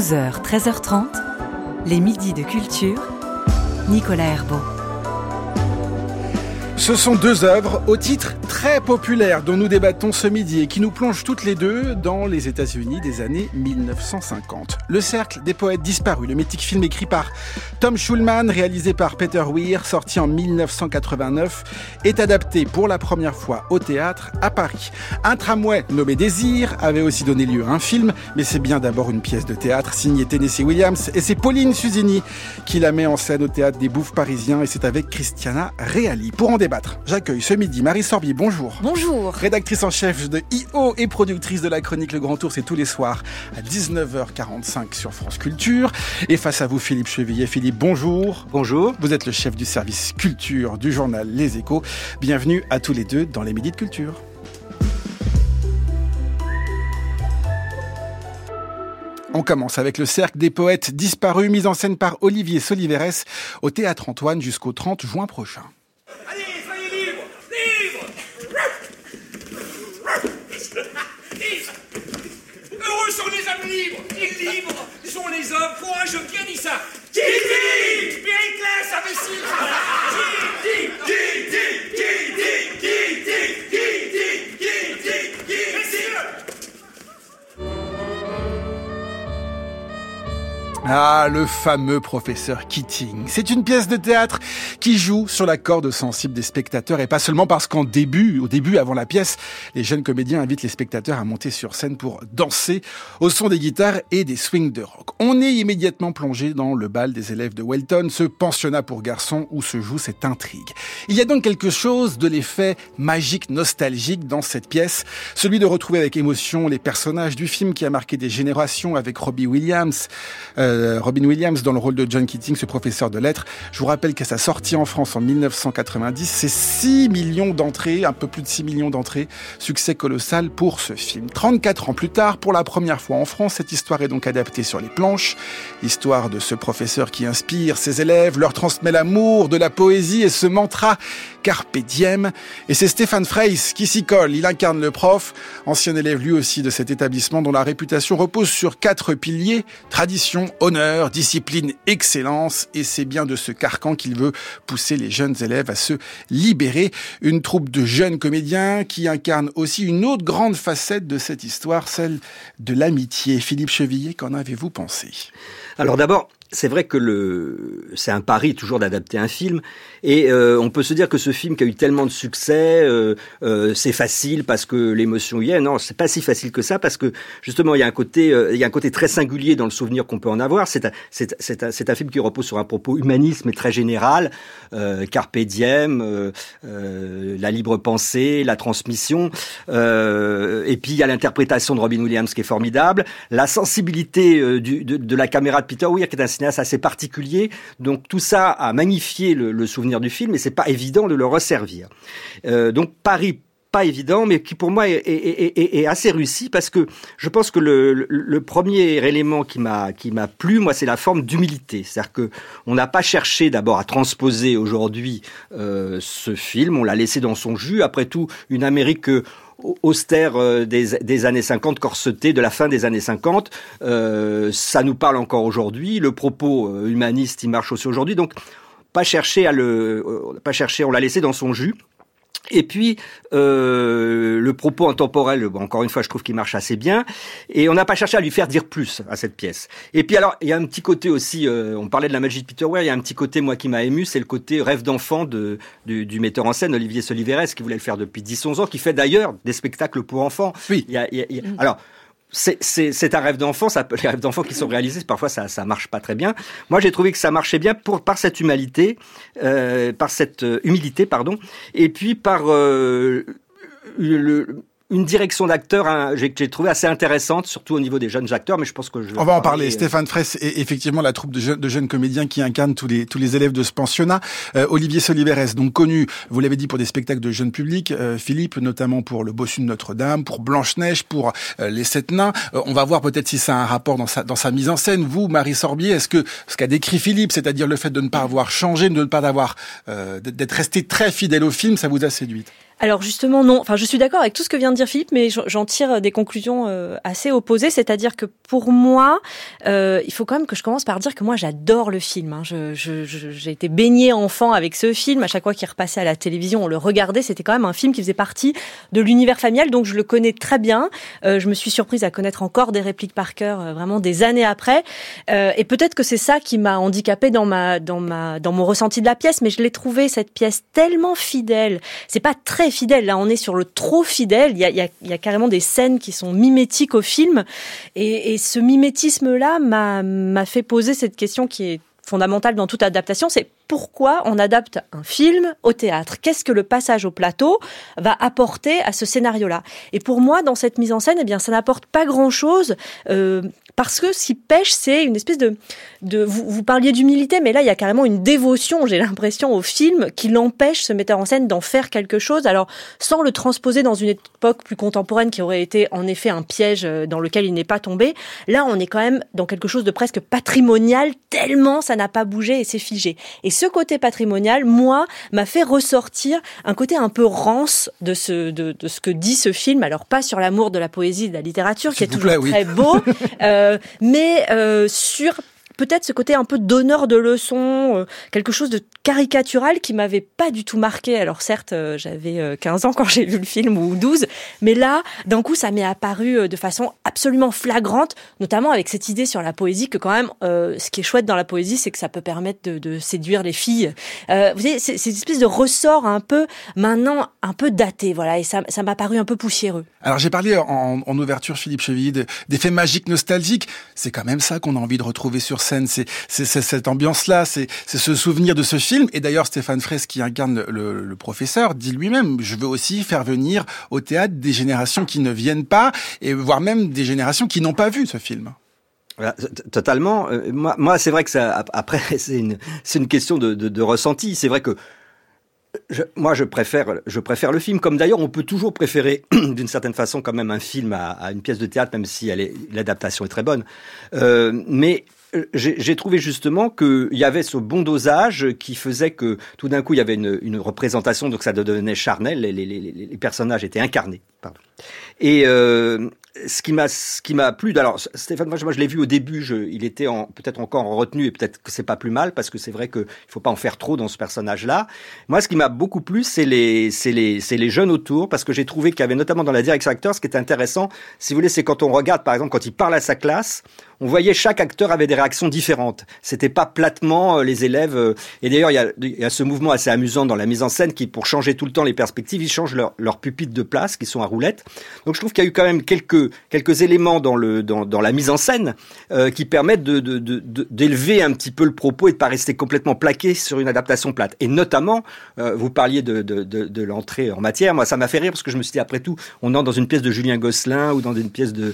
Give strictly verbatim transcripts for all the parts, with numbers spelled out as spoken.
douze heures, treize heures trente, les midis de culture, Nicolas Herbeau. Ce sont deux œuvres au titre très populaire dont nous débattons ce midi et qui nous plongent toutes les deux dans les États-Unis des années mille neuf cent cinquante. Le Cercle des poètes disparus, le mythique film écrit par Tom Schulman, réalisé par Peter Weir, sorti en mille neuf cent quatre-vingt-neuf, est adapté pour la première fois au théâtre à Paris. Un tramway nommé Désir avait aussi donné lieu à un film, mais c'est bien d'abord une pièce de théâtre signée Tennessee Williams et c'est Pauline Susini qui la met en scène au théâtre des Bouffes parisiens et c'est avec Christiana Reali. Pour en débattre, j'accueille ce midi Marie Sorbier, bonjour. Bonjour. Rédactrice en chef de I O et productrice de la chronique Le Grand Tour, c'est tous les soirs à dix-neuf heures quarante-cinq sur France Culture. Et face à vous, Philippe Chevillet. Philippe, bonjour. Bonjour. Vous êtes le chef du service culture du journal Les Échos. Bienvenue à tous les deux dans les Midis de Culture. On commence avec le Cercle des poètes disparus, mise en scène par Olivier Soliveres au Théâtre Antoine jusqu'au trente juin prochain. Allez, soyez libres! Libres! Libres! Heureux sont les âmes libres! Et libres sont les hommes courageux! Qui a dit ça? Qui dit? Périclès, imbécile! Qui dit? Qui dit? Qui dit? Qui dit? Qui dit? Qui dit? Qui dit? Ah, le fameux professeur Keating. C'est une pièce de théâtre qui joue sur la corde sensible des spectateurs et pas seulement parce qu'en début, au début, avant la pièce, les jeunes comédiens invitent les spectateurs à monter sur scène pour danser au son des guitares et des swings de rock. On est immédiatement plongé dans le bal des élèves de Welton, ce pensionnat pour garçons où se joue cette intrigue. Il y a donc quelque chose de l'effet magique, nostalgique dans cette pièce, celui de retrouver avec émotion les personnages du film qui a marqué des générations avec Robbie Williams, euh, Robin Williams dans le rôle de John Keating, ce professeur de lettres. Je vous rappelle qu'à sa sortie en France en mille neuf cent quatre-vingt-dix, c'est six millions d'entrées, un peu plus de six millions d'entrées, succès colossal pour ce film. trente-quatre ans plus tard, pour la première fois en France, cette histoire est donc adaptée sur les planches. L'histoire de ce professeur qui inspire ses élèves, leur transmet l'amour de la poésie et ce mantra Carpe diem. Et c'est Stéphane Freys qui s'y colle. Il incarne le prof, ancien élève lui aussi de cet établissement dont la réputation repose sur quatre piliers: tradition, honneur, discipline, excellence. Et c'est bien de ce carcan qu'il veut pousser les jeunes élèves à se libérer. Une troupe de jeunes comédiens qui incarnent aussi une autre grande facette de cette histoire, celle de l'amitié. Philippe Chevillet, qu'en avez-vous pensé? Alors d'abord, c'est vrai que le, c'est un pari toujours d'adapter un film, et euh, on peut se dire que ce film qui a eu tellement de succès, euh, euh, c'est facile parce que l'émotion y est. Non, c'est pas si facile que ça parce que justement il y a un côté, euh, il y a un côté très singulier dans le souvenir qu'on peut en avoir. C'est un, c'est, c'est un, c'est un film qui repose sur un propos humaniste mais très général, euh, carpe diem, euh, euh, la libre pensée, la transmission, euh, et puis il y a l'interprétation de Robin Williams qui est formidable, la sensibilité euh, du, de, de la caméra de Peter Weir qui est un cinéaste assez particulier, donc tout ça a magnifié le, le souvenir du film, et c'est pas évident de le resservir. Euh, donc Paris, pas évident, mais qui pour moi est, est, est, est assez réussi parce que je pense que le, le, le premier élément qui m'a qui m'a plu, moi, c'est la forme d'humilité. C'est-à-dire que on n'a pas cherché d'abord à transposer aujourd'hui euh, ce film, on l'a laissé dans son jus. Après tout, une Amérique euh, austère euh, des, des années cinquante, corsetée de la fin des années cinquante, euh, ça nous parle encore aujourd'hui. Le propos euh, humaniste, il marche aussi aujourd'hui. Donc, pas chercher à le, euh, pas chercher, on l'a laissé dans son jus. Et puis, euh, le propos intemporel, bon, encore une fois, je trouve qu'il marche assez bien. Et on n'a pas cherché à lui faire dire plus à cette pièce. Et puis alors, il y a un petit côté aussi, euh, on parlait de la magie de Peter Weir, il y a un petit côté, moi, qui m'a ému, c'est le côté rêve d'enfant de, du, du metteur en scène, Olivier Soliveres, qui voulait le faire depuis dix onze ans, qui fait d'ailleurs des spectacles pour enfants. Oui. Il y a, il y a, il y a, alors, C'est, c'est, c'est un rêve d'enfant, ça, les rêves d'enfants qui sont réalisés, parfois ça, ça marche pas très bien. Moi, j'ai trouvé que ça marchait bien pour, par cette humilité, euh, par cette humilité, pardon, et puis par euh, le, une direction d'acteur hein, j'ai, j'ai trouvé assez intéressante, surtout au niveau des jeunes acteurs, mais je pense que je vais On va en parler, parler. Euh... Stéphane Freys et effectivement la troupe de jeunes, de jeunes comédiens qui incarnent tous les tous les élèves de ce pensionnat. Euh, Olivier Soliveres, donc connu, vous l'avez dit, pour des spectacles de jeunes publics. Euh, Philippe, notamment pour Le Bossu de Notre-Dame, pour Blanche-Neige, pour euh, Les Sept Nains. Euh, on va voir peut-être si ça a un rapport dans sa dans sa mise en scène. Vous, Marie Sorbier, est-ce que ce qu'a décrit Philippe, c'est-à-dire le fait de ne pas avoir changé, de ne pas avoir euh, d'être resté très fidèle au film, ça vous a séduite? Alors justement non, enfin je suis d'accord avec tout ce que vient de dire Philippe, mais j'en tire des conclusions euh, assez opposées, c'est-à-dire que pour moi, euh, il faut quand même que je commence par dire que moi j'adore le film. Hein. Je, je, je, j'ai été baignée enfant avec ce film, à chaque fois qu'il repassait à la télévision, on le regardait, c'était quand même un film qui faisait partie de l'univers familial, donc je le connais très bien. Euh, je me suis surprise à connaître encore des répliques par cœur, euh, vraiment des années après, euh, et peut-être que c'est ça qui m'a handicapée dans ma, dans ma, dans mon ressenti de la pièce, mais je l'ai trouvée cette pièce tellement fidèle. C'est pas très fidèle. Là, on est sur le trop fidèle. Il y a, il y a, il y a carrément des scènes qui sont mimétiques au film. Et, et ce mimétisme-là m'a, m'a fait poser cette question qui est fondamentale dans toute adaptation, c'est pourquoi on adapte un film au théâtre ? Qu'est-ce que le passage au plateau va apporter à ce scénario-là ? Et pour moi, dans cette mise en scène, eh bien, ça n'apporte pas grand-chose, euh, parce que ce qui pêche, c'est une espèce de... de vous, vous parliez d'humilité, mais là, il y a carrément une dévotion, j'ai l'impression, au film, qui l'empêche, ce metteur en scène, d'en faire quelque chose, alors sans le transposer dans une époque plus contemporaine qui aurait été, en effet, un piège dans lequel il n'est pas tombé. Là, on est quand même dans quelque chose de presque patrimonial, tellement ça n'a pas bougé et c'est figé. Et ce côté patrimonial, moi, m'a fait ressortir un côté un peu rance de ce, de, de ce que dit ce film. Alors, pas sur l'amour de la poésie et de la littérature, qui est toujours plaît, très oui. beau, euh, mais euh, sur peut-être ce côté un peu donneur de leçons, euh, quelque chose de caricatural qui m'avait pas du tout marqué. Alors certes, euh, j'avais euh, quinze ans quand j'ai vu le film, ou douze, mais là, d'un coup, ça m'est apparu euh, de façon absolument flagrante, notamment avec cette idée sur la poésie que quand même, euh, ce qui est chouette dans la poésie, c'est que ça peut permettre de, de séduire les filles. Euh, vous savez, c'est, c'est une espèce de ressort un peu, maintenant, un peu daté, voilà, et ça, ça m'a paru un peu poussiéreux. Alors j'ai parlé en, en ouverture, Philippe Chevilly, d'effets magiques nostalgiques. C'est quand même ça qu'on a envie de retrouver sur scène. C'est, c'est, c'est cette ambiance-là, c'est, c'est ce souvenir de ce film. Et d'ailleurs, Stéphane Fraisse, qui incarne le, le, le professeur, dit lui-même, je veux aussi faire venir au théâtre des générations qui ne viennent pas, et voire même des générations qui n'ont pas vu ce film. Voilà, totalement. Euh, moi, moi, c'est vrai que ça, après, c'est une, c'est une question de, de, de ressenti. C'est vrai que Je, moi, je préfère, je préfère le film. Comme d'ailleurs, on peut toujours préférer, d'une certaine façon, quand même un film à, à une pièce de théâtre, même si elle est, l'adaptation est très bonne. Euh, mais j'ai, j'ai trouvé justement qu'il y avait ce bon dosage qui faisait que tout d'un coup, il y avait une, une représentation, donc ça devenait charnel. Les, les, les, les personnages étaient incarnés. Pardon. Et euh, ce qui m'a, ce qui m'a plu. Alors, Stéphane, moi, je l'ai vu au début. Je, il était en, peut-être encore en retenue, et peut-être que c'est pas plus mal parce que c'est vrai que il faut pas en faire trop dans ce personnage-là. Moi, ce qui m'a beaucoup plu, c'est les, c'est les, c'est les jeunes autour, parce que j'ai trouvé qu'il y avait notamment dans la direction acteur, ce qui est intéressant, si vous voulez, c'est quand on regarde, par exemple, quand il parle à sa classe, on voyait chaque acteur avait des réactions différentes. C'était pas platement euh, les élèves. Euh, et d'ailleurs, il y a, il y a ce mouvement assez amusant dans la mise en scène qui, pour changer tout le temps les perspectives, ils changent leur, leur pupitre de place, qui sont à roulettes. Donc, je trouve qu'il y a eu quand même quelques quelques éléments dans le dans, dans la mise en scène euh, qui permettent de, de, de, de d'élever un petit peu le propos et de pas rester complètement plaqué sur une adaptation plate. Et notamment, euh, vous parliez de, de de de l'entrée en matière. Moi, ça m'a fait rire parce que je me suis dit, après tout, on entre dans une pièce de Julien Gosselin ou dans une pièce de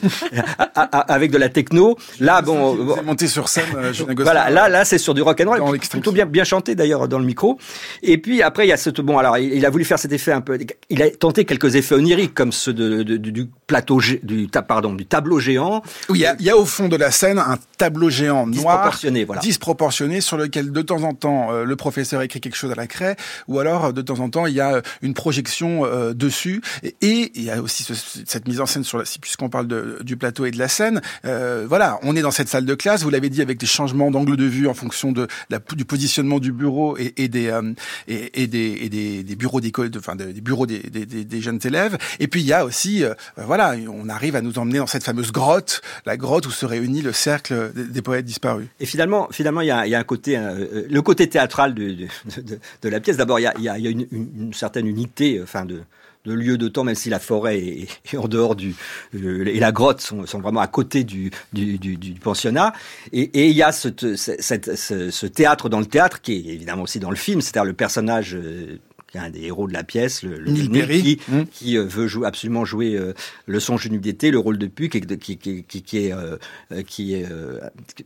avec de la techno. Là, bon, vous êtes monté sur scène, euh, Julien Gosselin. Voilà, là, là, c'est sur du rock and roll, plutôt bien, bien chanté d'ailleurs dans le micro. Et puis après, il y a ce bon. Alors, il, il a voulu faire cet effet un peu. Il a tenté quelques effets oniriques comme ceux de, de, de du plateau, du pardon, du tableau géant. Oui, il y a, il y a au fond de la scène un tableau géant noir, disproportionné, voilà, disproportionné, sur lequel de temps en temps euh, le professeur écrit quelque chose à la craie, ou alors de temps en temps il y a une projection euh, dessus. Et, et il y a aussi ce, cette mise en scène sur la, puisqu'on parle de, du plateau et de la scène. Euh, voilà, on est dans cette salle de classe, vous l'avez dit, avec des changements d'angle de vue en fonction de la, du positionnement du bureau et, et des euh, et, et des et des, des bureaux d'école, de, enfin de, des bureaux des, des, des jeunes élèves. Et puis il y a aussi, euh, voilà, on arrive à nous emmener dans cette fameuse grotte, la grotte où se réunit le cercle des, des poètes disparus. Et finalement, finalement, il y a, il y a un côté, euh, le côté théâtral de, de, de, de la pièce. D'abord, il y a, il y a, il y a une, une, une certaine unité, enfin de. de lieu de temps, même si la forêt est, est en dehors du euh, et la grotte sont, sont vraiment à côté du, du, du, du pensionnat. Et, et il y a ce, cette, ce, ce théâtre dans le théâtre qui est évidemment aussi dans le film, c'est-à-dire le personnage euh, qui est un des héros de la pièce, le, le Neil Perry, qui, mmh. qui euh, veut jouer, absolument jouer euh, le songe d'une nuit d'été, le rôle de Puck, et qui, qui, qui, qui est, euh, qui est, euh,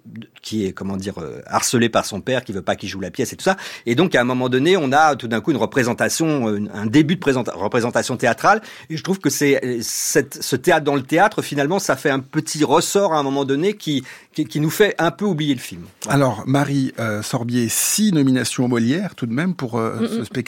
qui est, comment dire, euh, harcelé par son père, qui veut pas qu'il joue la pièce et tout ça. Et donc, à un moment donné, on a tout d'un coup une représentation, un début de présenta- représentation théâtrale. Et je trouve que c'est cette, ce théâtre dans le théâtre, finalement, ça fait un petit ressort à un moment donné qui, qui, qui nous fait un peu oublier le film. Voilà. Alors, Marie euh, Sorbier, six nominations au Molière, tout de même, pour euh, ce spectacle. Et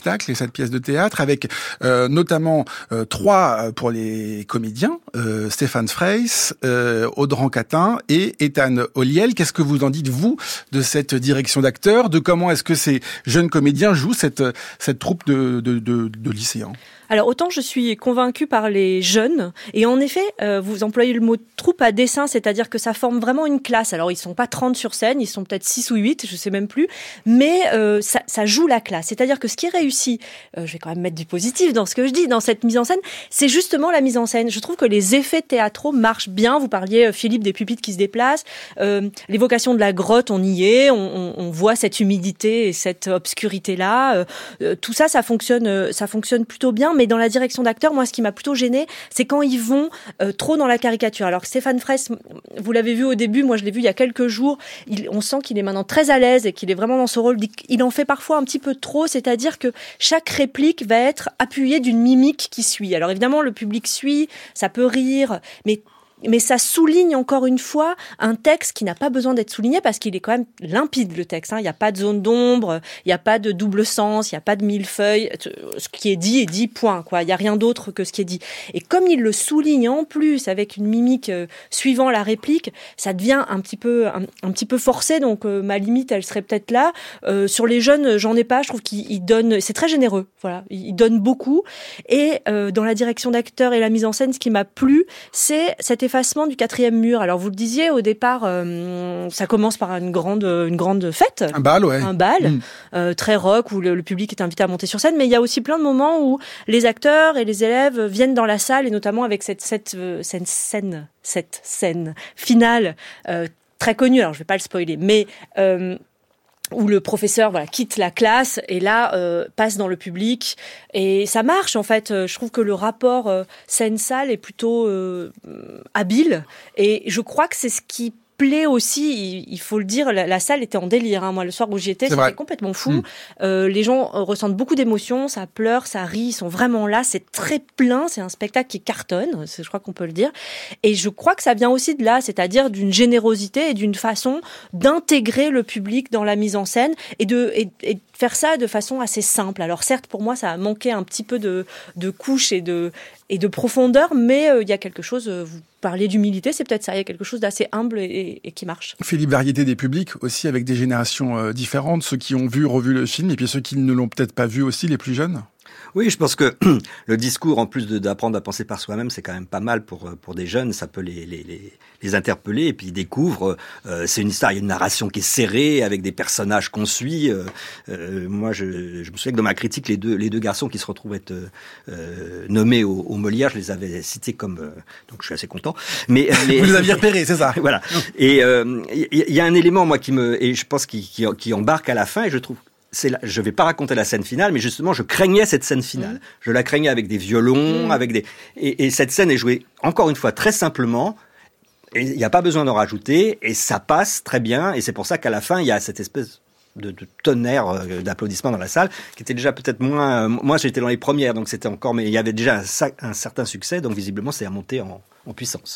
cette pièce de théâtre, avec euh, notamment euh, trois pour les comédiens, euh, Stéphane Fraisse, euh, Audran Catin et Ethan Olliel. Qu'est-ce que vous en dites, vous, de cette direction d'acteurs, de comment est-ce que ces jeunes comédiens jouent cette, cette troupe de, de, de, de lycéens ? Alors autant je suis convaincue par les jeunes, et en effet, euh, vous employez le mot troupe à dessein, c'est-à-dire que ça forme vraiment une classe. Alors ils sont pas trente sur scène, ils sont peut-être six ou huit, je sais même plus, mais euh, ça, ça joue la classe. C'est-à-dire que ce qui est réussi, euh, je vais quand même mettre du positif dans ce que je dis, dans cette mise en scène, c'est justement la mise en scène. Je trouve que les effets théâtraux marchent bien. Vous parliez, Philippe, des pupitres qui se déplacent, euh, l'évocation de la grotte, on y est, on, on, on voit cette humidité et cette obscurité-là. Euh, tout ça, ça fonctionne, ça fonctionne plutôt bien. Mais dans la direction d'acteur, moi, ce qui m'a plutôt gênée, c'est quand ils vont euh, trop dans la caricature. Alors Stéphane Fraisse, vous l'avez vu au début, moi je l'ai vu il y a quelques jours, il, on sent qu'il est maintenant très à l'aise et qu'il est vraiment dans ce rôle. Il en fait parfois un petit peu trop, c'est-à-dire que chaque réplique va être appuyée d'une mimique qui suit. Alors évidemment, le public suit, ça peut rire, mais mais ça souligne encore une fois un texte qui n'a pas besoin d'être souligné parce qu'il est quand même limpide, le texte. Hein. Il n'y a pas de zone d'ombre, il n'y a pas de double sens, il n'y a pas de millefeuille. Ce qui est dit est dit, point, quoi. Il n'y a rien d'autre que ce qui est dit. Et comme il le souligne en plus avec une mimique euh, suivant la réplique, ça devient un petit peu, un, un petit peu forcé. Donc euh, ma limite, elle serait peut-être là. Euh, sur les jeunes, j'en ai pas. Je trouve qu'il donne, c'est très généreux. Voilà, il donne beaucoup. Et euh, dans la direction d'acteur et la mise en scène, ce qui m'a plu, c'est cet effet effacement du quatrième mur. Alors vous le disiez au départ, euh, ça commence par une grande, une grande fête, un bal, ouais, un bal mmh. euh, très rock où le, le public est invité à monter sur scène. Mais il y a aussi plein de moments où les acteurs et les élèves viennent dans la salle et notamment avec cette, cette, cette scène, cette scène finale euh, très connue. Alors je vais pas le spoiler, mais euh, où le professeur voilà quitte la classe et là euh, passe dans le public et ça marche en fait. Je trouve que le rapport euh, scène-salle est plutôt euh, habile et je crois que c'est ce qui plaît aussi, il faut le dire, la, la salle était en délire. Hein. Moi, le soir où j'y étais, c'était vrai. Complètement fou. Mmh. Euh, les gens ressentent beaucoup d'émotions, ça pleure, ça rit, ils sont vraiment là. C'est très plein, c'est un spectacle qui cartonne, je crois qu'on peut le dire. Et je crois que ça vient aussi de là, c'est-à-dire d'une générosité et d'une façon d'intégrer le public dans la mise en scène et de, et, et de faire ça de façon assez simple. Alors certes, pour moi, ça a manqué un petit peu de, de couches et de, et de profondeur, mais il euh, y a quelque chose... Euh, vous parler d'humilité, c'est peut-être ça, il y a quelque chose d'assez humble et, et, et qui marche. Philippe, variété des publics aussi avec des générations euh, différentes, ceux qui ont vu, revu le film et puis ceux qui ne l'ont peut-être pas vu aussi, les plus jeunes. Oui, je pense que le discours, en plus de, d'apprendre à penser par soi-même, c'est quand même pas mal pour pour des jeunes. Ça peut les les les, les interpeller et puis ils découvrent. Euh, c'est une histoire, il y a une narration qui est serrée avec des personnages qu'on suit. Euh, euh, moi, je, je me souviens que dans ma critique, les deux les deux garçons qui se retrouvent être euh, nommés au, au Molière, je les avais cités comme euh, donc je suis assez content. Mais les, vous les aviez repérés, c'est ça. Voilà. Et il euh, y, y a un élément moi qui me et je pense qui qui, qui embarque à la fin et je trouve. C'est là, je vais pas raconter la scène finale, mais justement, je craignais cette scène finale. Mmh. Je la craignais avec des violons, mmh. avec des, et, et cette scène est jouée encore une fois très simplement. Et il n'y a pas besoin d'en rajouter, et ça passe très bien. Et c'est pour ça qu'à la fin, il y a cette espèce de, de tonnerre euh, d'applaudissements dans la salle, qui était déjà peut-être moins. Euh, moi, j'étais dans les premières, donc c'était encore, mais il y avait déjà un, un certain succès, donc visiblement, c'est à monter en, en puissance.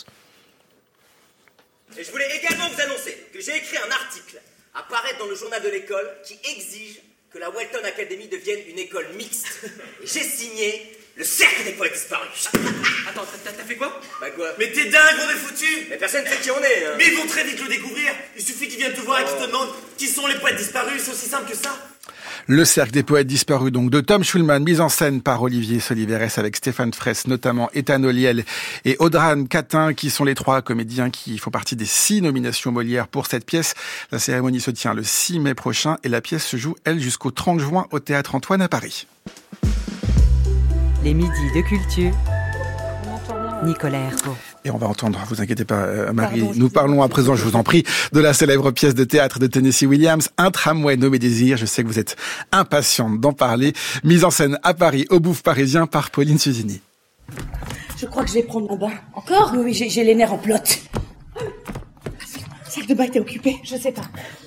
Et je voulais également vous annoncer que j'ai écrit un article à paraître dans le journal de l'école qui exige que la Welton Academy devienne une école mixte. Et j'ai signé le cercle des poètes disparus. Attends, t'as, t'as fait quoi? Bah quoi? Mais t'es dingue, on est foutu. Mais personne ne sait qui on est. Hein. Mais ils vont très vite le découvrir. Il suffit qu'ils viennent te voir oh. et qu'ils te demandent qui sont les poètes disparus. C'est aussi simple que ça. Le cercle des poètes disparus, donc, de Tom Schulman, mise en scène par Olivier Soliveres avec Stéphane Fraisse, notamment Ethan Olliel et Audran Catin, qui sont les trois comédiens qui font partie des six nominations Molière pour cette pièce. La cérémonie se tient le six mai prochain et la pièce se joue, elle, jusqu'au trente juin au Théâtre Antoine à Paris. Les midis de culture. Nicolas Herbeau. Et on va entendre, vous inquiétez pas, euh, Marie, Pardon, nous parlons à présent, je vous en prie, de la célèbre pièce de théâtre de Tennessee Williams, Un tramway nommé Désir. Je sais que vous êtes impatiente d'en parler. Mise en scène à Paris, au Bouffe parisien, par Pauline Susini. Je crois que je vais prendre un bain. Encore? Oui, oui, j'ai, j'ai les nerfs en pelote. La salle de bain était occupée. Je sais pas.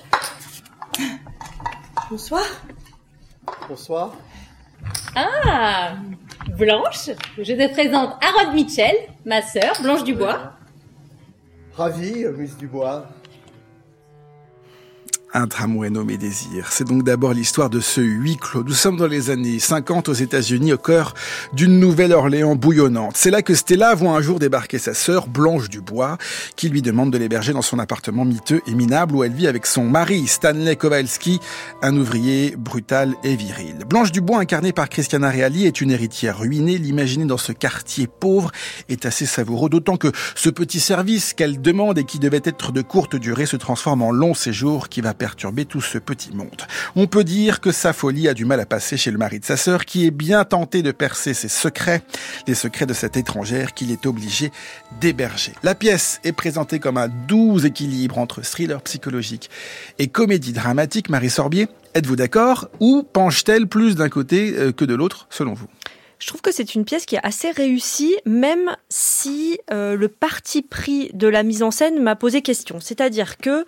Bonsoir. Bonsoir. Ah, Blanche, je te présente Harold Mitchell, ma sœur, Blanche Dubois. Ravi, Miss Dubois. Un tramway nommé Désir. C'est donc d'abord l'histoire de ce huis clos. Nous sommes dans les années cinquante aux États-Unis, au cœur d'une Nouvelle-Orléans bouillonnante. C'est là que Stella voit un jour débarquer sa sœur, Blanche Dubois, qui lui demande de l'héberger dans son appartement miteux et minable où elle vit avec son mari, Stanley Kowalski, un ouvrier brutal et viril. Blanche Dubois, incarnée par Christiana Reali, est une héritière ruinée. L'imaginer dans ce quartier pauvre est assez savoureux, d'autant que ce petit service qu'elle demande et qui devait être de courte durée se transforme en long séjour qui va perturber tout ce petit monde. On peut dire que sa folie a du mal à passer chez le mari de sa sœur, qui est bien tenté de percer ses secrets, les secrets de cette étrangère qu'il est obligé d'héberger. La pièce est présentée comme un doux équilibre entre thriller psychologique et comédie dramatique. Marie Sorbier, êtes-vous d'accord, ou penche-t-elle plus d'un côté que de l'autre, selon vous ? Je trouve que c'est une pièce qui est assez réussie, même si euh, le parti pris de la mise en scène m'a posé question. C'est-à-dire que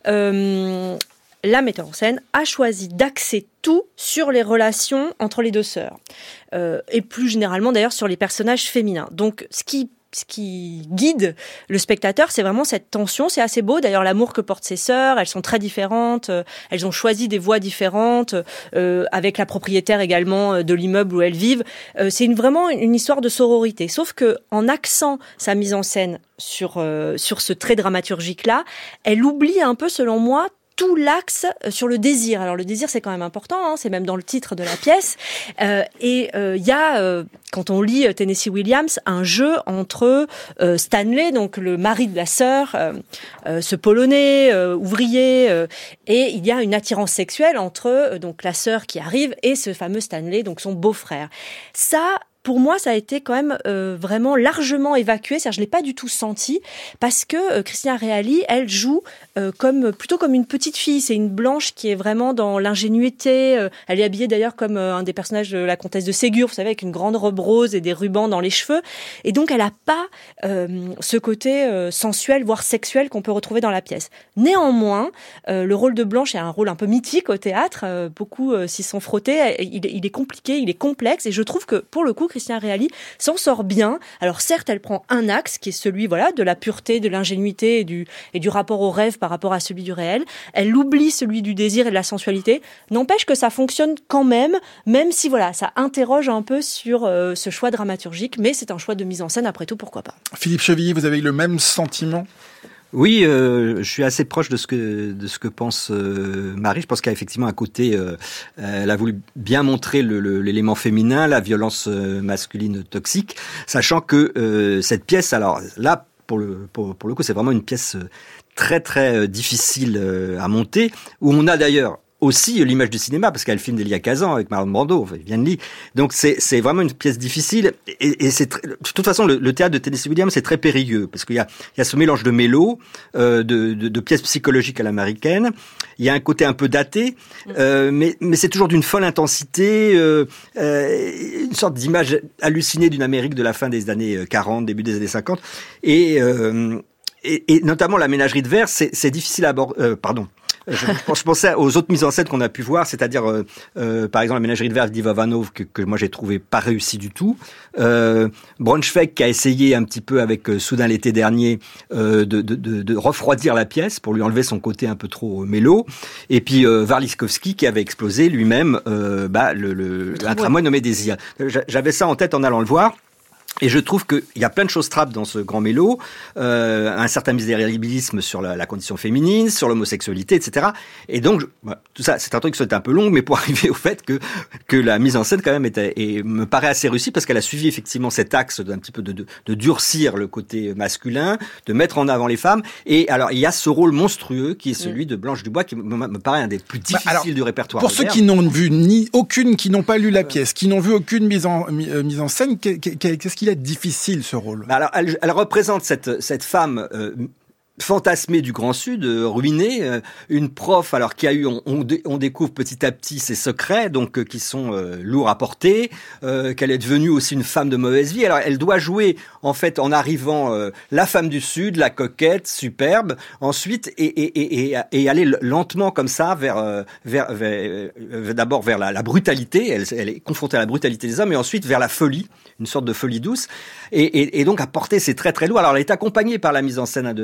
euh, la metteur en scène a choisi d'axer tout sur les relations entre les deux sœurs. Euh, et plus généralement, d'ailleurs, sur les personnages féminins. Donc, ce qui Ce qui guide le spectateur, c'est vraiment cette tension. C'est assez beau, d'ailleurs, l'amour que portent ces sœurs. Elles sont très différentes. Elles ont choisi des voies différentes, euh, avec la propriétaire également de l'immeuble où elles vivent. Euh, c'est une, vraiment une histoire de sororité. Sauf que, en axant sa mise en scène sur euh, sur ce trait dramaturgique-là, elle oublie un peu, selon moi, tout l'axe sur le désir. Alors le désir, c'est quand même important, hein, c'est même dans le titre de la pièce. Euh, et il euh, y a, euh, quand on lit Tennessee Williams, un jeu entre euh, Stanley, donc le mari de la sœur, euh, euh, ce Polonais euh, ouvrier, euh, et il y a une attirance sexuelle entre euh, donc la sœur qui arrive et ce fameux Stanley, donc son beau-frère. Ça, pour moi, ça a été quand même euh, vraiment largement évacué. C'est-à-dire, je l'ai pas du tout senti parce que euh, Christina Reali, elle joue euh, comme plutôt comme une petite fille. C'est une Blanche qui est vraiment dans l'ingénuité. Euh, elle est habillée d'ailleurs comme euh, un des personnages de la comtesse de Ségur, vous savez, avec une grande robe rose et des rubans dans les cheveux. Et donc, elle a pas euh, ce côté euh, sensuel, voire sexuel qu'on peut retrouver dans la pièce. Néanmoins, euh, le rôle de Blanche est un rôle un peu mythique au théâtre. Euh, beaucoup euh, s'y sont frottés. Il, il est compliqué, il est complexe. Et je trouve que pour le coup, Christina Reali s'en sort bien. Alors certes, elle prend un axe qui est celui, voilà, de la pureté, de l'ingénuité et du, et du rapport au rêve par rapport à celui du réel. Elle oublie celui du désir et de la sensualité. N'empêche que ça fonctionne quand même, même si voilà, ça interroge un peu sur euh, ce choix dramaturgique, mais c'est un choix de mise en scène, après tout, pourquoi pas. Philippe Chevilly, vous avez eu le même sentiment ? Oui, euh, je suis assez proche de ce que de ce que pense euh, Marie. Je pense qu'il y a effectivement un côté, euh, elle a voulu bien montrer le, le, l'élément féminin, la violence euh, masculine toxique, sachant que euh, cette pièce, alors là, pour le pour, pour le coup, c'est vraiment une pièce très très difficile euh, à monter, où on a d'ailleurs aussi l'image du cinéma, parce qu'il y a le film d'Elia Kazan avec Marlon Brando, enfin, Vivian Lee. Donc c'est c'est vraiment une pièce difficile, et, et c'est très, de toute façon le, le théâtre de Tennessee Williams c'est très périlleux, parce qu'il y a il y a ce mélange de mélo, euh, de, de de pièces psychologiques à l'américaine. Il y a un côté un peu daté, euh, mais mais c'est toujours d'une folle intensité, euh, euh, une sorte d'image hallucinée d'une Amérique de la fin des années quarante, début des années cinquante, et euh, et, et notamment la ménagerie de verre, c'est c'est difficile à aborder. Euh, pardon. Je, je pensais aux autres mises en scène qu'on a pu voir, c'est-à-dire, euh, euh, par exemple, la ménagerie de verre d'Iva Vanov, que, que moi j'ai trouvé pas réussi du tout. Euh, Braunschweig, qui a essayé un petit peu avec euh, Soudain l'été dernier euh, de, de, de, de refroidir la pièce pour lui enlever son côté un peu trop euh, mélo. Et puis euh, Warliskowski, qui avait explosé lui-même euh, bah, le, le, le un tramway nommé Désir. J'avais ça en tête en allant le voir. Et je trouve qu'il y a plein de choses trappes dans ce grand mélo, euh, un certain misérabilisme sur la, la condition féminine, sur l'homosexualité, et cetera. Et donc, je, bah, tout ça, c'est un truc qui est un peu long, mais pour arriver au fait que que la mise en scène quand même était, et me paraît assez réussie, parce qu'elle a suivi effectivement cet axe d'un petit peu de, de, de durcir le côté masculin, de mettre en avant les femmes. Et alors, il y a ce rôle monstrueux qui est celui de Blanche Dubois, qui me, me paraît un des plus difficiles bah alors, du répertoire. Pour ceux qui n'ont vu ni aucune, qui n'ont pas lu la pièce, qui n'ont vu aucune mise en euh, mise en scène, qu'est-ce qu'il est difficile ce rôle. Bah alors, elle, elle représente cette cette femme euh, fantasmée du Grand Sud, euh, ruinée, euh, une prof alors qui a eu, on, on, dé, on découvre petit à petit ses secrets, donc euh, qui sont euh, lourds à porter, euh, qu'elle est devenue aussi une femme de mauvaise vie. Alors elle doit jouer en fait en arrivant euh, la femme du Sud, la coquette, superbe, ensuite et et et, et aller lentement comme ça vers euh, vers, vers euh, d'abord vers la, la brutalité. Elle, elle est confrontée à la brutalité des hommes, et ensuite vers la folie, une sorte de folie douce, et, et, et donc à porter c'est très très lourd. Alors elle est accompagnée par la mise en scène de, de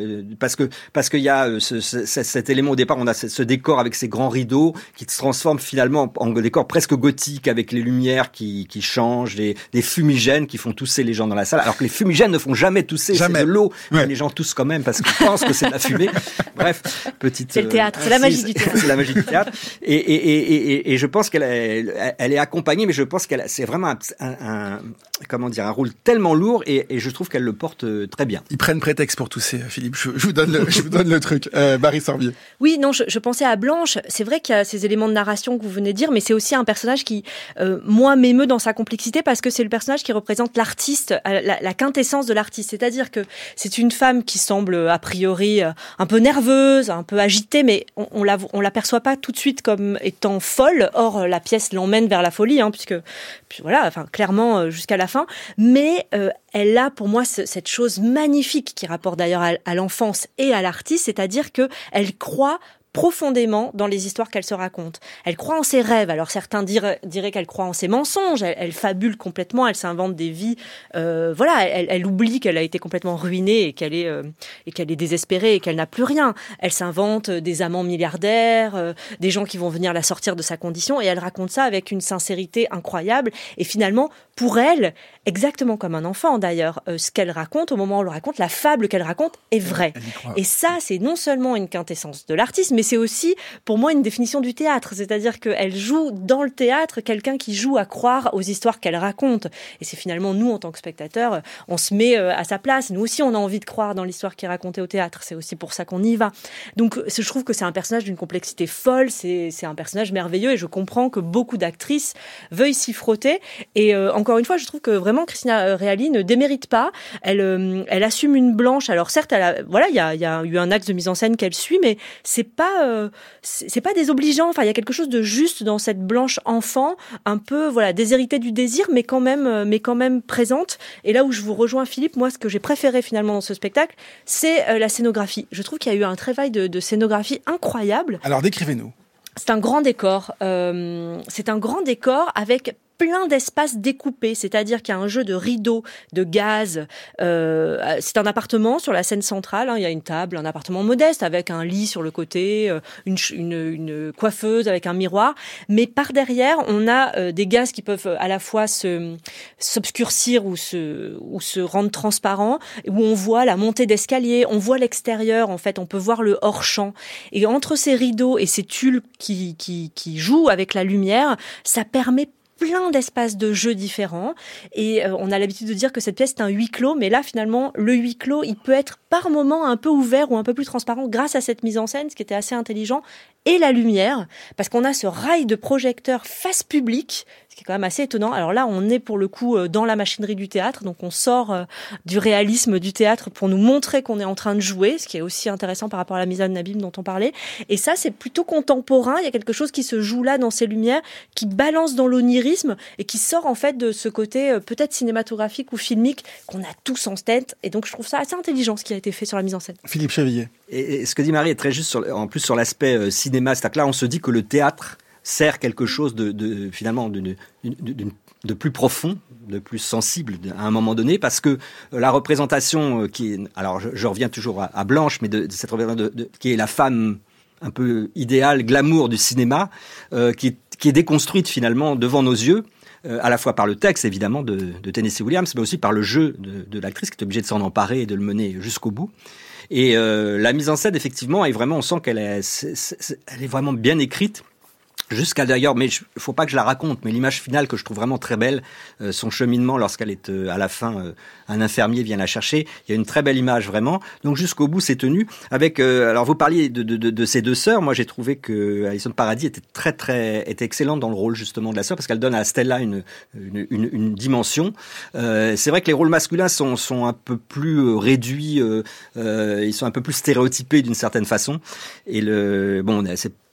euh, parce que parce qu'il y a euh, ce, ce, cet élément au départ, on a ce, ce décor avec ces grands rideaux qui se transforme finalement en, en décor presque gothique avec les lumières qui qui changent, des, des fumigènes qui font tousser les gens dans la salle, alors que les fumigènes ne font jamais tousser, jamais. C'est de l'eau, ouais. Mais les gens toussent quand même parce qu'ils pensent que c'est de la fumée. Bref, petite. C'est le théâtre, euh, c'est la magie du théâtre. C'est la magie du théâtre. Et et et et, et je pense qu'elle est, elle est accompagnée, mais je pense qu'elle c'est vraiment un, un, un comment dire un rôle tellement lourd et, et je trouve qu'elle le porte très bien. Ils prennent prétexte pour tousser, Philippe. Je, je vous donne le, je vous donne le truc. Euh, Marie Sorbier. Oui, non, je, je pensais à Blanche. C'est vrai qu'il y a ces éléments de narration que vous venez de dire, mais c'est aussi un personnage qui, euh, moi, m'émeut dans sa complexité parce que c'est le personnage qui représente l'artiste, la, la quintessence de l'artiste. C'est-à-dire que c'est une femme qui semble a priori un peu nerveuse, un peu agitée, mais on, on la, on l'aperçoit pas tout de suite comme étant folle. Or, la pièce l'emmène vers la folie, hein, puisque, puis voilà, enfin, clairement jusqu'à la fin. Mais euh, elle a pour moi ce, cette chose magnifique qui rapporte d'ailleurs à, à l'enfance et à l'artiste, c'est-à-dire que elle croit profondément dans les histoires qu'elle se raconte. Elle croit en ses rêves. Alors certains diraient, diraient qu'elle croit en ses mensonges. Elle, elle fabule complètement. Elle s'invente des vies. Euh, voilà, elle, elle oublie qu'elle a été complètement ruinée et qu'elle est euh, et qu'elle est désespérée et qu'elle n'a plus rien. Elle s'invente des amants milliardaires, euh, des gens qui vont venir la sortir de sa condition. Et elle raconte ça avec une sincérité incroyable. Et finalement, pour elle, exactement comme un enfant d'ailleurs, euh, ce qu'elle raconte au moment où elle le raconte, la fable qu'elle raconte est vraie. Et ça, c'est non seulement une quintessence de l'artiste, mais c'est aussi, pour moi, une définition du théâtre. C'est-à-dire qu'elle joue dans le théâtre quelqu'un qui joue à croire aux histoires qu'elle raconte. Et c'est finalement, nous, en tant que spectateurs, on se met à sa place. Nous aussi, on a envie de croire dans l'histoire qui est racontée au théâtre. C'est aussi pour ça qu'on y va. Donc, je trouve que c'est un personnage d'une complexité folle. C'est, c'est un personnage merveilleux et je comprends que beaucoup d'actrices veuillent s'y frotter. Et euh, encore une fois, je trouve que vraiment, Christina Reali ne démérite pas. Elle, euh, elle assume une Blanche. Alors certes, elle a, voilà, il y a, y a eu un axe de mise en scène qu'elle suit, mais c'est pas Euh, c'est, c'est pas désobligeant. Enfin, il y a quelque chose de juste dans cette Blanche enfant, un peu voilà déshéritée du désir, mais quand même, mais quand même présente. Et là où je vous rejoins, Philippe, moi, ce que j'ai préféré finalement dans ce spectacle, c'est euh, la scénographie. Je trouve qu'il y a eu un travail de, de scénographie incroyable. Alors décrivez-nous. C'est un grand décor. Euh, c'est un grand décor avec plein d'espaces découpés, c'est-à-dire qu'il y a un jeu de rideaux, de gaz. Euh, c'est un appartement sur la scène centrale, hein, il y a une table, un appartement modeste avec un lit sur le côté, une, une, une coiffeuse avec un miroir. Mais par derrière, on a euh, des gaz qui peuvent à la fois se, s'obscurcir ou se, ou se rendre transparents, où on voit la montée d'escalier, on voit l'extérieur, en fait, on peut voir le hors-champ. Et entre ces rideaux et ces tulles qui, qui, qui jouent avec la lumière, ça permet plein d'espaces de jeux différents et euh, on a l'habitude de dire que cette pièce est un huis clos, mais là finalement le huis clos il peut être par moments un peu ouvert ou un peu plus transparent grâce à cette mise en scène, ce qui était assez intelligent, et la lumière, parce qu'on a ce rail de projecteur face public, ce qui est quand même assez étonnant. Alors là on est pour le coup dans la machinerie du théâtre, donc on sort euh, du réalisme du théâtre pour nous montrer qu'on est en train de jouer, ce qui est aussi intéressant par rapport à la mise en abîme dont on parlait, et ça c'est plutôt contemporain. Il y a quelque chose qui se joue là dans ces lumières, qui balance dans l'onirisme et qui sort en fait de ce côté euh, peut-être cinématographique ou filmique qu'on a tous en tête, et donc je trouve ça assez intelligent ce qui a été fait sur la mise en scène. Philippe Chevillier. Et, et ce que dit Marie est très juste sur, en plus sur l'aspect euh, cinéma, c'est-à-dire que là on se dit que le théâtre sert quelque chose de, de finalement de, de, de, de plus profond, de plus sensible à un moment donné, parce que la représentation qui est, alors je, je reviens toujours à, à Blanche, mais de, de cette représentation de, de, qui est la femme un peu idéale, glamour du cinéma, euh, qui, est, qui est déconstruite finalement devant nos yeux, euh, à la fois par le texte évidemment de, de Tennessee Williams, mais aussi par le jeu de, de l'actrice qui est obligée de s'en emparer et de le mener jusqu'au bout. Et euh, la mise en scène effectivement est vraiment, on sent qu'elle est, c'est, c'est, elle est vraiment bien écrite. Jusqu'à d'ailleurs, mais il faut pas que je la raconte, mais l'image finale que je trouve vraiment très belle, euh, son cheminement lorsqu'elle est euh, à la fin, euh, un infirmier vient la chercher. Il y a une très belle image vraiment. Donc jusqu'au bout, c'est tenu. Avec, euh, alors vous parliez de, de, de, de ces deux sœurs. Moi, j'ai trouvé que Alison Paradis était très très était excellente dans le rôle justement de la sœur parce qu'elle donne à Stella une une, une, une dimension. Euh, c'est vrai que les rôles masculins sont sont un peu plus euh, réduits. Euh, euh, ils sont un peu plus stéréotypés d'une certaine façon. Et le bon, c'est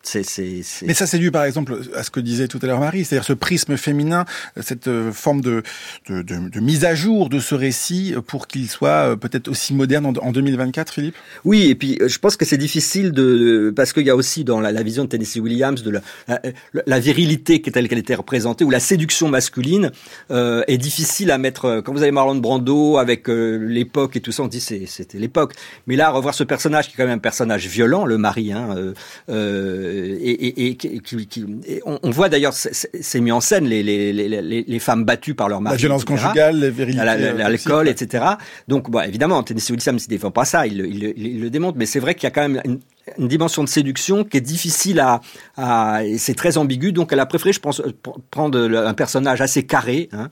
C'est, c'est, c'est... Mais ça, c'est dû, par exemple, à ce que disait tout à l'heure Marie, c'est-à-dire ce prisme féminin, cette forme de, de, de, de mise à jour de ce récit pour qu'il soit peut-être aussi moderne en, en deux mille vingt-quatre, Philippe? Oui, et puis je pense que c'est difficile de... Parce qu'il y a aussi dans la, la vision de Tennessee Williams de la, la, la virilité telle qu'elle était représentée, ou la séduction masculine euh, est difficile à mettre... Quand vous avez Marlon Brando avec euh, l'époque et tout ça, on dit c'est, c'était l'époque. Mais là, revoir ce personnage qui est quand même un personnage violent, le mari, hein, euh, euh, Et, et, et, qui, qui, et on, on voit d'ailleurs, c'est, c'est mis en scène les, les, les, les, les femmes battues par leur mari, la violence et cetera, conjugale, les vérilités, la, la, l'alcool, et cetera. Donc, bon, évidemment, Tennessee Williams ne défend pas ça, il, il, il, il le démontre, mais c'est vrai qu'il y a quand même une, une dimension de séduction qui est difficile à, à et c'est très ambigu. Donc, elle a préféré, je pense, prendre un personnage assez carré, hein,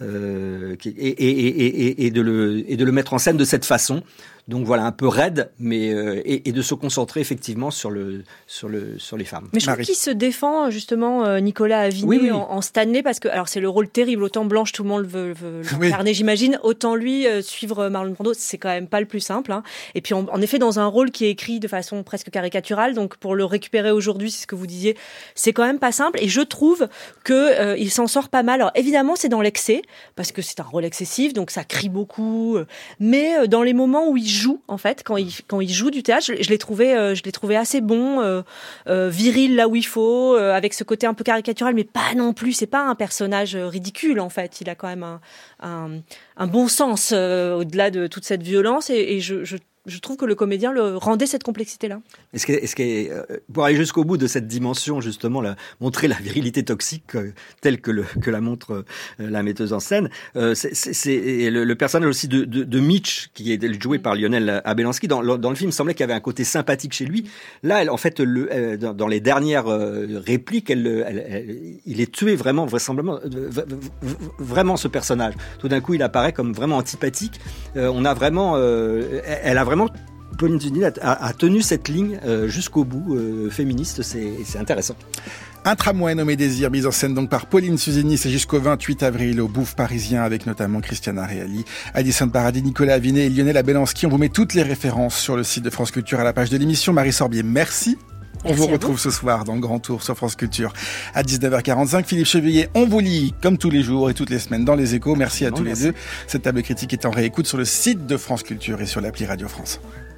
euh, et, et, et, et, et de le et de le mettre en scène de cette façon. Donc voilà, un peu raide, mais euh, et, et de se concentrer effectivement sur le sur le sur les femmes. Mais je trouve qu'il se défend justement euh, Nicolas Aviné oui, oui. En, en Stanley, parce que alors c'est le rôle terrible, autant Blanche tout le monde veut, veut l'incarner, oui. j'imagine, autant lui euh, suivre Marlon Brando, c'est quand même pas le plus simple. Hein. Et puis en, en effet dans un rôle qui est écrit de façon presque caricaturale, donc pour le récupérer aujourd'hui, c'est ce que vous disiez, c'est quand même pas simple. Et je trouve que euh, il s'en sort pas mal. Alors évidemment c'est dans l'excès, parce que c'est un rôle excessif, donc ça crie beaucoup. Euh, mais euh, dans les moments où il joue, en fait, quand il quand il joue du théâtre, je, je l'ai trouvé euh, je l'ai trouvé assez bon, euh, euh, viril là où il faut, euh, avec ce côté un peu caricatural, mais pas non plus. C'est pas un personnage ridicule en fait. Il a quand même un un, un bon sens euh, au-delà de toute cette violence, et, et je, je je trouve que le comédien le rendait cette complexité-là. Est-ce que, est-ce que, euh, pour aller jusqu'au bout de cette dimension, justement, la, montrer la virilité toxique euh, telle que, le, que la montre euh, la metteuse en scène, euh, c'est, c'est, c'est le, le personnage aussi de, de, de Mitch, qui est joué par Lionel Abelansky, dans, dans le film, il semblait qu'il y avait un côté sympathique chez lui. Là, elle, en fait, le, euh, dans, dans les dernières euh, répliques, elle, elle, elle, il est tué vraiment, vraisemblablement, euh, vraiment ce personnage. Tout d'un coup, il apparaît comme vraiment antipathique. Euh, on a vraiment, euh, elle a vraiment Vraiment, Pauline Suzini a, a tenu cette ligne euh, jusqu'au bout, euh, féministe, c'est, c'est intéressant. Un tramway nommé Désir, mise en scène donc par Pauline Suzini, c'est jusqu'au vingt-huit avril au Bouffe parisien, avec notamment Christiana Reali, Alison Paradis, Nicolas Aviné et Lionel Abelansky. On vous met toutes les références sur le site de France Culture à la page de l'émission. Marie Sorbier, merci. On Merci vous retrouve vous. Ce soir dans le Grand Tour sur France Culture à dix-neuf heures quarante-cinq. Philippe Chevillier, on vous lit comme tous les jours et toutes les semaines dans les Échos. Merci à non, tous merci. les deux. Cette table critique est en réécoute sur le site de France Culture et sur l'appli Radio France.